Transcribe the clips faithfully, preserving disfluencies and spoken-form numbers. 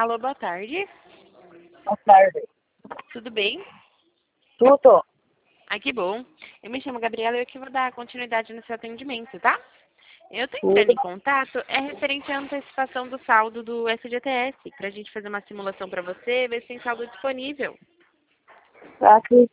Alô, boa tarde. Boa tarde. Tudo bem? Tudo? Ah, que bom. Eu me chamo Gabriela e eu que vou dar continuidade no seu atendimento, tá? Eu tô entrando Tudo. em contato, é referente à antecipação do saldo do F G T S, pra gente fazer uma simulação pra você, ver se tem saldo disponível. Tá aqui.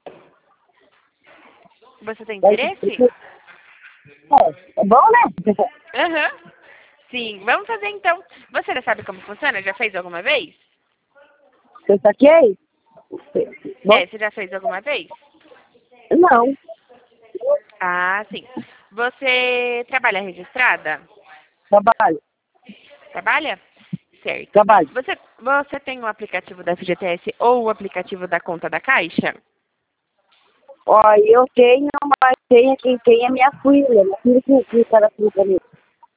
Você tem Vai- interesse? É, é bom, né? Aham. Sim, vamos fazer então. Você já sabe como funciona? Já fez alguma vez? Você saquei? Bom, É, você já fez alguma vez? não. Ah, sim. Você trabalha registrada? Trabalho. Trabalha? Certo. Trabalho. Você, você tem o aplicativo da F G T S ou o aplicativo da conta da Caixa? Ó, eu tenho, mas tenho quem tem é minha filha. Minha filha que que cadastra pra mim.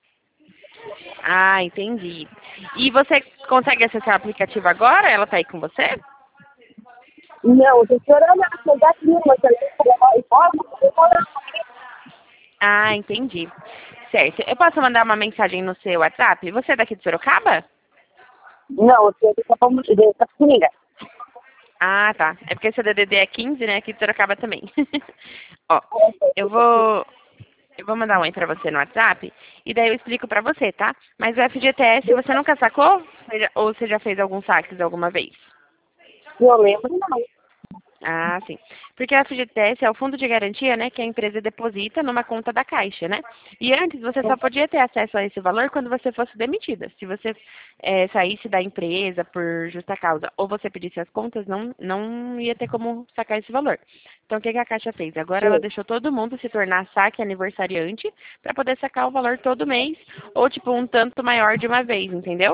Ah, entendi. E você consegue acessar o aplicativo agora? Ela tá aí com você? Não, eu tô esperando ela chegar aqui, mas ela tem que Ah, entendi. Certo. Eu posso mandar uma mensagem no seu WhatsApp? Você é daqui de Sorocaba? Não, eu tenho que ficar pra mulher. Tá comigo. Ah, tá. É porque seu D D D é quinze, né? Aqui de Sorocaba também. Ó, eu vou eu vou mandar um oi pra você no WhatsApp e daí eu explico pra você, tá? Mas o F G T S você nunca sacou? Você já- Ou você já fez alguns saques alguma vez? Eu lembro, não. Ah, sim. Porque o F G T S é o fundo de garantia, né, que a empresa deposita numa conta da Caixa, né? E antes você só podia ter acesso a esse valor quando você fosse demitida. Se você eh, saísse da empresa por justa causa ou você pedisse as contas, não, não ia ter como sacar esse valor. Então, o que que a Caixa fez? Agora ela Sim. deixou todo mundo se tornar saque aniversariante para poder sacar o valor todo mês ou, tipo, um tanto maior de uma vez, entendeu?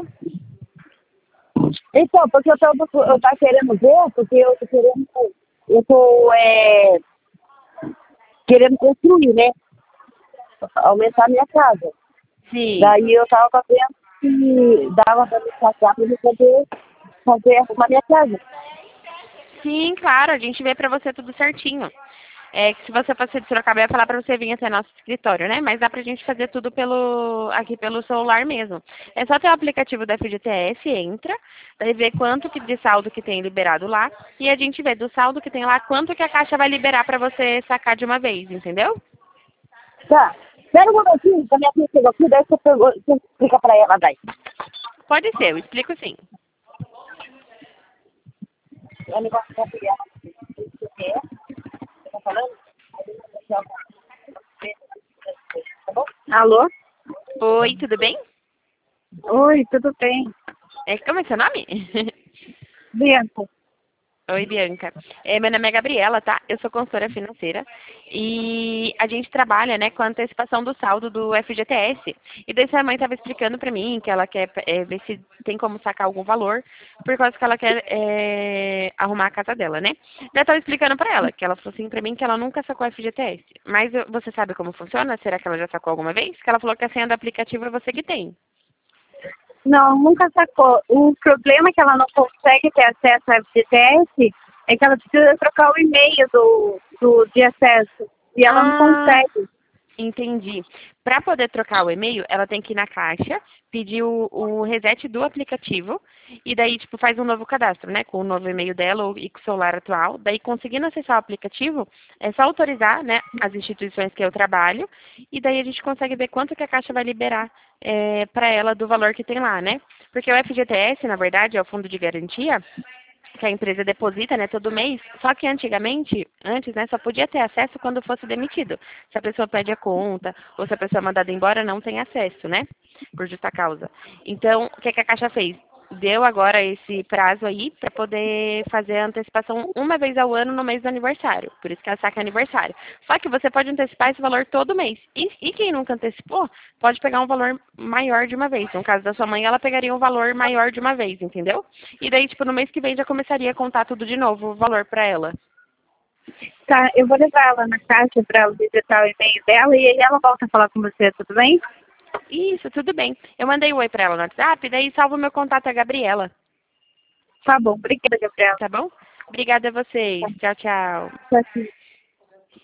Então, porque eu tô, eu tava querendo ver, porque eu tô querendo, eu tô, é, querendo construir, né? Aumentar a minha casa. Sim. Daí eu tava vendo se dava pra me sacar pra eu poder fazer arrumar minha casa. Sim, claro, a gente vê pra você tudo certinho. É que se você fosse de Sorocaba, eu ia falar pra você vir até nosso escritório, né? Mas dá pra gente fazer tudo pelo aqui pelo celular mesmo. É só ter o aplicativo da F G T S, entra, daí vê quanto que de saldo que tem liberado lá e a gente vê do saldo que tem lá quanto que a Caixa vai liberar pra você sacar de uma vez, entendeu? Tá. Espera um momentinho, que a minha filha chegou aqui, daí você, pegou, você explica pra ela, daí. Pode ser, eu explico sim. É o negócio da filha. Você quer? Você tá falando? Tá bom? Alô? Oi, tudo bem? Oi, tudo bem? É, como é seu nome? Bianca. Oi, Bianca. É, meu nome é Gabriela, tá? Eu sou consultora financeira e a gente trabalha, né, com a antecipação do saldo do F G T S. E daí sua mãe estava explicando pra mim que ela quer é, ver se tem como sacar algum valor, por causa que ela quer é, arrumar a casa dela, né? Daí eu tava explicando pra ela, que ela falou assim pra mim que ela nunca sacou F G T S. Mas eu- você sabe como funciona? Será que ela já sacou alguma vez? Que ela falou que a senha do aplicativo é você que tem. Não, nunca sacou. O problema é que ela não consegue ter acesso ao F G T S é que ela precisa trocar o e-mail do, do, de acesso. E ela não Ah, consegue. entendi. Para poder trocar o e-mail, ela tem que ir na caixa, pedir o, o reset do aplicativo e daí, tipo, faz um novo cadastro, né? Com o novo e-mail dela ou, e com o celular atual. Daí, conseguindo acessar o aplicativo, é só autorizar, né, as instituições que eu trabalho e daí a gente consegue ver quanto que a caixa vai liberar para ela do valor que tem lá, né? Porque o F G T S, na verdade, é o fundo de garantia que a empresa deposita, né, todo mês. Só que antigamente, antes, né, só podia ter acesso quando fosse demitido. Se a pessoa perde a conta ou se a pessoa é mandada embora, não tem acesso, né, por justa causa. Então, o que, que a Caixa fez? Deu agora esse prazo aí para poder fazer a antecipação uma vez ao ano no mês do aniversário. Por isso que ela saca aniversário. Só que você pode antecipar esse valor todo mês. E, e quem nunca antecipou, pode pegar um valor maior de uma vez. No caso da sua mãe, ela pegaria um valor maior de uma vez, entendeu? E daí, tipo, no mês que vem já começaria a contar tudo de novo, o valor pra ela. Tá, eu vou levar ela na caixa para ela digitar o e-mail dela e aí ela volta a falar com você, tudo bem? Isso, tudo bem. Eu mandei um oi pra ela no WhatsApp, daí salvo o meu contato a Gabriela, Tá bom, obrigada, Gabriela. tá bom? Obrigada a vocês. Tchau, tchau. Tá, sim.